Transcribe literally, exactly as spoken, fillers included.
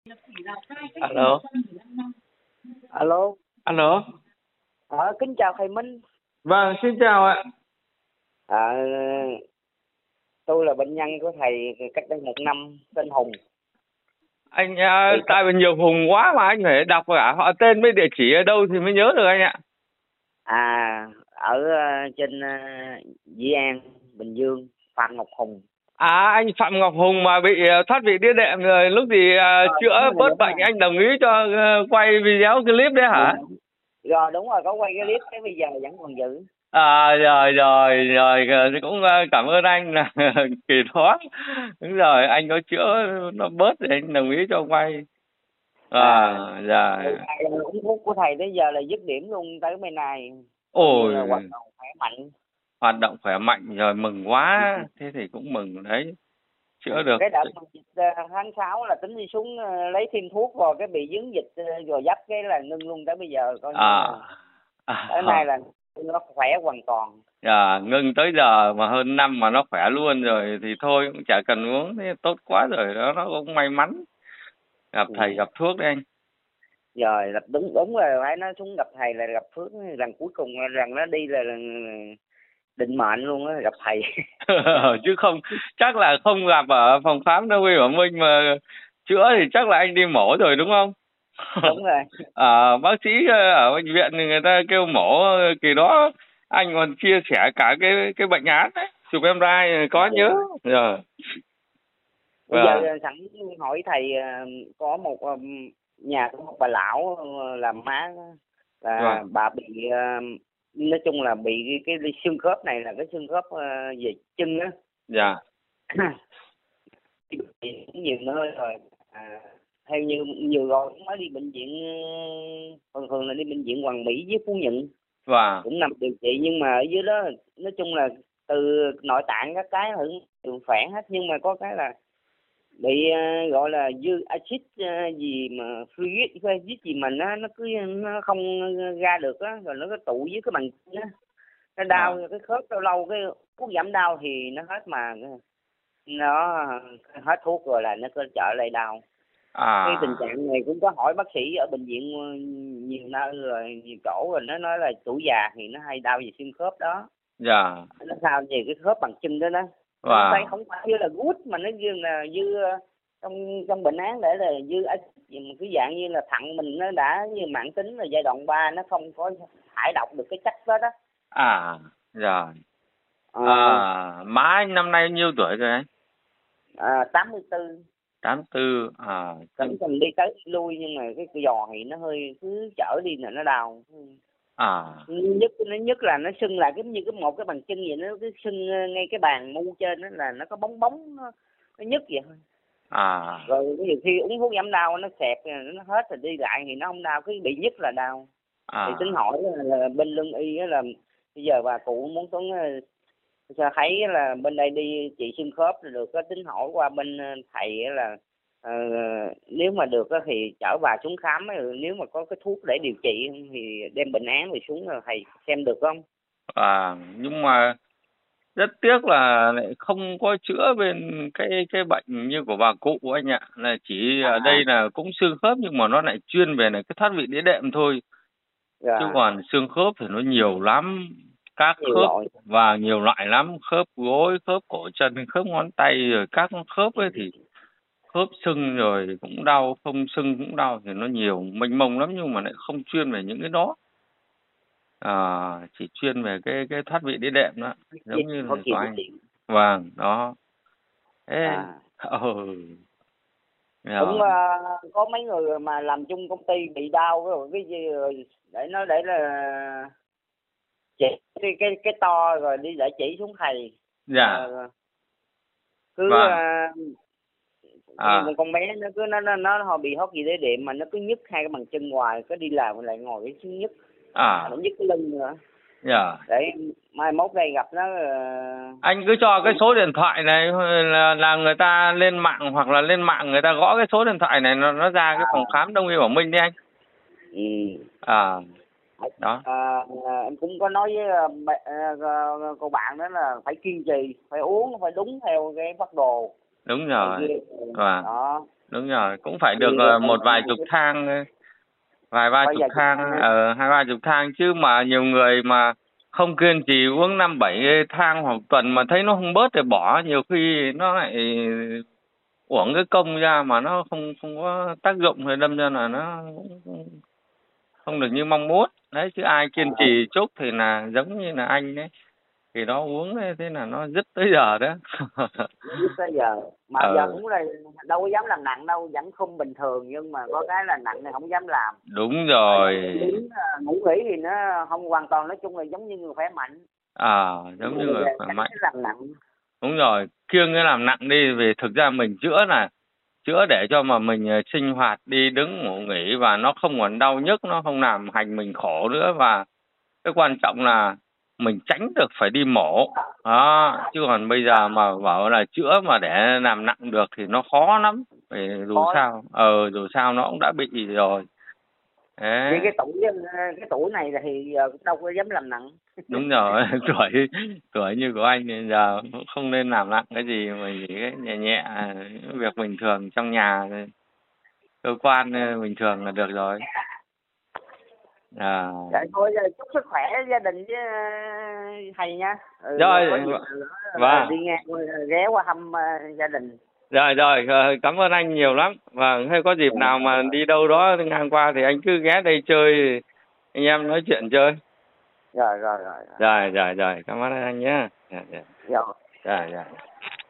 Alo, Alo, alo. ờ, kính chào thầy Minh. Vâng, xin chào ạ. À, tôi là bệnh nhân của thầy cách đây một năm, tên Hùng. Anh à, Thì tại vì nhiều Hùng quá mà anh phải đọc cả họ tên với địa chỉ ở đâu thì mới nhớ được anh ạ. à ở uh, trên uh, Dĩ An, Bình Dương, Phạm Ngọc Hùng. À, anh Phạm Ngọc Hùng mà bị à, thoát vị đĩa đệm rồi lúc gì à, Rồi, đúng chữa rồi, bớt đúng bệnh rồi. anh đồng ý cho à, quay video clip đấy hả? Đúng. Rồi đúng rồi, có quay cái clip cái bây giờ vẫn còn giữ. À rồi rồi rồi thì cũng à, cảm ơn anh là kỳ thoát. Đúng rồi, anh có chữa nó bớt thì anh đồng ý cho quay. À, À, rồi. uống thuốc của thầy tới giờ là dứt điểm luôn tới bên này. Coi như Ôi, là hoạt động khỏe mạnh. hoạt động khỏe mạnh rồi mừng quá. Thế thì cũng mừng đấy. Chữa được. Cái đợt mà dịch uh, tháng sáu là tính đi xuống uh, lấy thêm thuốc vào cái bị dính dịch uh, rồi dấp cái là ngưng luôn tới bây giờ coi như À, là à, tới nay là nó khỏe hoàn toàn. à, ngưng tới giờ mà hơn năm mà nó khỏe luôn rồi thì thôi cũng chả cần uống, thế tốt quá rồi đó, nó cũng may mắn gặp Ừ. thầy gặp thuốc đấy anh. Rồi gặp đúng đúng rồi, phải nó xuống gặp thầy là gặp phước, lần cuối cùng lần nó đi là, là định mệnh luôn á, gặp thầy. Chứ không chắc là không gặp ở phòng khám Đông y Bảo Minh mà chữa thì chắc là anh đi mổ rồi đúng không? Đúng rồi. À, bác sĩ ở bệnh viện thì người ta kêu mổ, kỳ đó anh còn chia sẻ cả cái cái bệnh án đấy, chụp em rai có nhớ rồi. Bây Vâng. giờ sẵn hỏi thầy, có một nhà có một bà lão làm má là Vâng. bà bị, nói chung là bị cái, cái xương khớp này là cái xương khớp về chân á. Dạ. Cũng nhiều nơi rồi, à, theo như nhiều rồi cũng mới đi bệnh viện, thường thường là đi bệnh viện Hoàng Mỹ với Phú Nhuận. Vâng. Cũng nằm điều trị nhưng mà ở dưới đó nói chung là từ nội tạng các cái hưởng đều phản hết, nhưng mà có cái là bị uh, gọi là dư axit uh, gì mà fluid axit gì mà nó nó cứ nó không ra được á, rồi nó có tụ dưới cái bằng á, nó đau. À. Cái khớp lâu lâu cái thuốc giảm đau thì nó hết, mà nó hết thuốc rồi là nó cứ trở lại đau. À. Cái tình trạng này cũng có hỏi bác sĩ ở bệnh viện nhiều nơi rồi, nhiều chỗ rồi, nó nói là tuổi già thì nó hay đau về xương khớp đó. Dạ. Nó sao về cái khớp bằng chân đó đó. Wow. Nó phải không phải như là gút mà nó như là dư trong trong bệnh án để là dư một cái dạng như là thận mình nó đã như mãn tính là giai đoạn ba, nó không có thải độc được cái chất đó đó. À rồi. À, à má anh năm nay nhiêu tuổi rồi anh? à, tám mươi tư. tám mươi tư. À Vẫn còn đi tới đi lui nhưng mà cái giò thì nó hơi cứ chở đi là nó đau. À. Nhất nó nhất là nó sưng lại giống như cái một cái bàn chân vậy, nó cứ sưng ngay cái bàn mu trên đó là nó có bóng bóng, nó, nó nhức vậy thôi. À. Rồi nhiều khi uống thuốc giảm đau nó xẹp nó hết rồi đi lại thì nó không đau, cứ bị nhức là đau. À. Thì tính hỏi là, là bên lương y là bây giờ bà cụ muốn Tuấn sao thấy là bên đây đi trị xương khớp rồi được, có tính hỏi qua bên thầy là uh, nếu mà được thì chở bà xuống khám, nếu mà có cái thuốc để điều trị thì đem bệnh án về xuống rồi thầy xem được không? À nhưng mà rất tiếc là lại không có chữa bên cái cái bệnh như của bà cụ anh ạ, là chỉ À. ở đây là cũng xương khớp nhưng mà nó lại chuyên về này cái thoát vị đĩa đệm thôi. Dạ. Chứ còn xương khớp thì nó nhiều lắm, các nhiều khớp loại. và nhiều loại lắm, khớp gối, khớp cổ chân, khớp ngón tay, rồi các khớp ấy thì khớp sưng rồi cũng đau, không sưng cũng đau, thì nó nhiều mênh mông lắm nhưng mà lại không chuyên về những cái đó. À, chỉ chuyên về cái cái thoát vị đĩa đệm đó, giống như là của anh. Vâng, đó. Ê, À. ừ. Cũng uh, có mấy người mà làm chung công ty bị đau rồi cái gì rồi để nó để là chỉ cái cái cái to rồi đi để chỉ xuống thầy. Dạ. Uh, cứ Vâng. uh, À. một con bé nó cứ nó nó nó họ bị hót gì đấy đệm mà nó cứ nhức hai cái bàn chân ngoài, cứ đi làm lại ngồi cái xương nhức. À. Nó nhức cái lưng nữa. Dạ. Để mai mốt đây gặp nó. Uh... Anh cứ cho cái số điện thoại này là là người ta lên mạng, hoặc là lên mạng người ta gõ cái số điện thoại này nó nó ra cái phòng khám Đông y Bảo Minh đi anh. Ừ. À. Đó. À, em cũng có nói với uh, cô bạn đó là phải kiên trì, phải uống, phải đúng theo cái phác đồ. Đúng rồi. Vâng. Đó. Đúng rồi, cũng phải được Thì ờ, mình một vài chục thang, ờ, vài ba bây chục giờ chúng thang, ta ờ, hai ba chục thang, chứ mà nhiều người mà không kiên trì uống năm bảy thang hoặc tuần mà thấy nó không bớt thì bỏ, nhiều khi nó lại uổng cái công ra mà nó không không có tác dụng, thì đâm ra là nó cũng không được như mong muốn. Đấy, chứ ai kiên ờ, trì chút thì là giống như là anh đấy, thì nó uống ấy, thế là nó dứt tới giờ đó. biết tới giờ mà giờ Ờ, cũng là đâu có dám làm nặng đâu, vẫn không bình thường, nhưng mà có cái là nặng thì không dám làm. đúng Rồi rồi. ngủ nghỉ ngủ nghỉ thì nó không hoàn toàn, nói chung là giống như người khỏe mạnh. À, giống như Bây người giờ khỏe tránh mạnh. cái làm nặng. Đúng rồi, kiêng cái làm nặng đi, vì thực ra mình chữa là chữa để cho mà mình ờ, sinh hoạt đi đứng ngủ nghỉ và nó không còn đau nhức, nó không làm hành mình khổ nữa, và cái quan trọng là mình tránh được phải đi mổ đó. Chứ còn bây giờ mà bảo là chữa mà để làm nặng được thì nó khó lắm, vì dù Khó lắm. sao ờ dù sao nó cũng đã bị rồi Vì đấy. cái tuổi cái tuổi này thì giờ cũng đâu có dám làm nặng. Đúng rồi. tuổi tuổi như của anh thì giờ cũng không nên làm nặng cái gì, mà chỉ cái nhẹ nhẹ những việc bình thường trong nhà, cơ quan ờ, bình thường là được rồi. À, Dạ thôi giờ chúc sức khỏe gia đình với ờ, thầy nha. Ừ, rồi có rồi. gì Vâng. đi ngang ghé qua thăm ờ, gia đình. Rồi rồi, ờ, cảm ơn anh nhiều lắm. Vâng, hay có dịp nào mà đi đâu đó ngang qua thì anh cứ ghé đây chơi, anh em nói chuyện chơi. Rồi rồi rồi. Rồi rồi rồi, cảm ơn anh nhé. Dạ dạ. Rồi. Dạ dạ.